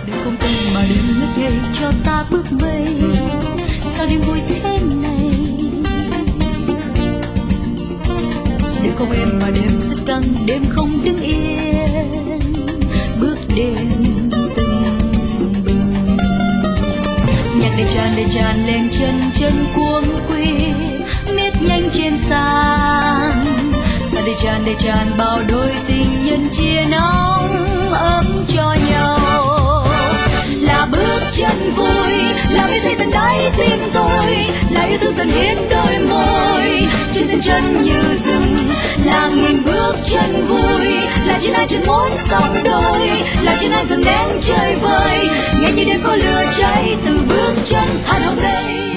đêm không tên mà đêm ngất ngây cho ta bước mây. Sao đêm vui thế này? Đêm không êm mà đêm rất căng, đêm không đứng yên, bước đêm từng bừng. Nhạc đầy tràn lên chân chân cuống quy, miết nhanh trên sàn. Sao đầy tràn bao đôi tình nhân chia nóng ấm cho nhau. Là bước chân vui, là mấy giây tận đáy tim tôi, là yêu thương tận hiến đôi môi. Trên xiên chân như rừng, là nghìn bước chân vui, là trên ai chân muốn sóng đôi, là trên ai dần đến chơi vơi. Nghe như đêm có lửa cháy từ bước chân hát hôm nay.